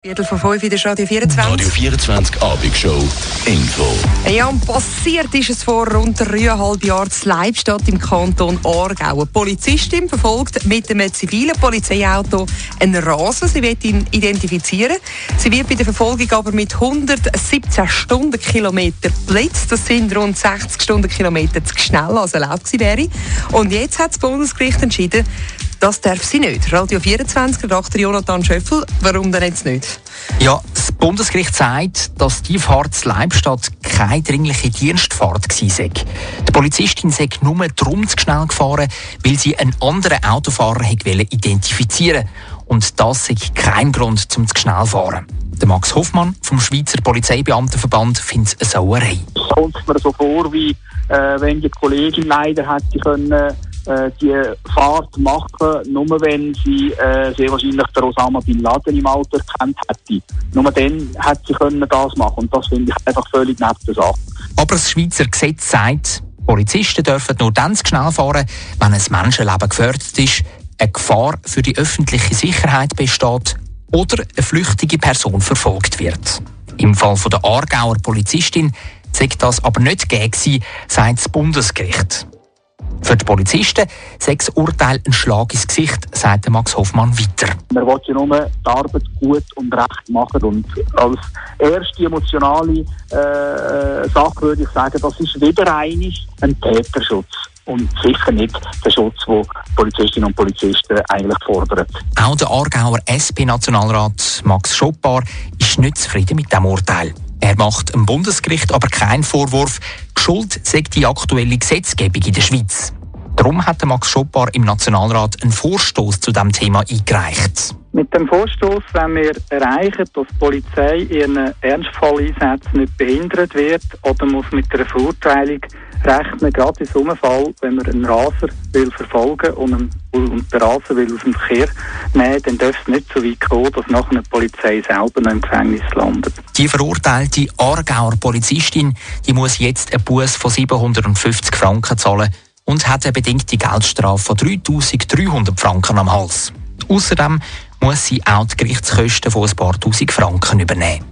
Viertel vor 5 in der Radio 24. Radio 24 Abendshow. Info. Ja, und passiert ist es vor rund 3,5 Jahren in Leibstadt im Kanton Aargau. Eine Polizistin verfolgt mit einem zivilen Polizeiauto einen Raser. Sie wird ihn identifizieren. Sie wird bei der Verfolgung aber mit 117 Stundenkilometer geblitzt. Das sind rund 60 Stundenkilometer zu schnell, als erlaubt gewesen wäre. Und jetzt hat das Bundesgericht entschieden, das darf sie nicht. Radio 24, Dr. Jonathan Schöffel, warum denn jetzt nicht? Ja, das Bundesgericht sagt, dass die Fahrt zu Leibstadt keine dringliche Dienstfahrt war. Die Polizistin sei nur darum zu schnell gefahren, weil sie einen anderen Autofahrer identifizieren wollte. Und das sei kein Grund zum zu schnell fahren. Der Max Hoffmann vom Schweizer Polizeibeamtenverband findet es eine Sauerei. Es kommt mir so vor, wie wenn die Kollegin leider hätte können die Fahrt machen, nur wenn sie sehr wahrscheinlich den Osama Bin Laden im Auto erkannt hätte. Nur dann hätte sie können das machen. Und das finde ich einfach völlig neben der Sache. Aber das Schweizer Gesetz sagt, Polizisten dürfen nur dann zu schnell fahren, wenn ein Menschenleben gefährdet ist, eine Gefahr für die öffentliche Sicherheit besteht oder eine flüchtige Person verfolgt wird. Im Fall der Aargauer Polizistin sei das aber nicht gegeben, sagt das Bundesgericht. Für die Polizisten sei das Urteil ein Schlag ins Gesicht, sagt Max Hoffmann weiter. Man will ja nur die Arbeit gut und recht machen. Und als erste emotionale Sache würde ich sagen, das ist wieder ein Täterschutz. Und sicher nicht der Schutz, den Polizistinnen und Polizisten eigentlich fordern. Auch der Aargauer SP-Nationalrat Max Schoppar ist nicht zufrieden mit diesem Urteil. Er macht dem Bundesgericht aber keinen Vorwurf. Die Schuld sei die aktuelle Gesetzgebung in der Schweiz. Darum hat Max Schoppar im Nationalrat einen Vorstoß zu diesem Thema eingereicht. Mit dem Vorstoß wollen wir erreichen, dass die Polizei in ihren Ernstfalleinsätzen nicht behindert wird oder muss mit einer Verurteilung rechnen, gerade in so einem Fall, wenn man einen Raser will verfolgen und den Raser will aus dem Verkehr nehmen, dann darf es nicht so weit kommen, dass nachher eine Polizei selber noch im Gefängnis landet. Die verurteilte Aargauer Polizistin, die muss jetzt einen Buß von 750 Franken zahlen und hat eine bedingte Geldstrafe von 3'300 Franken am Hals. Außerdem muss sie auch die Gerichtskosten von ein paar Tausend Franken übernehmen.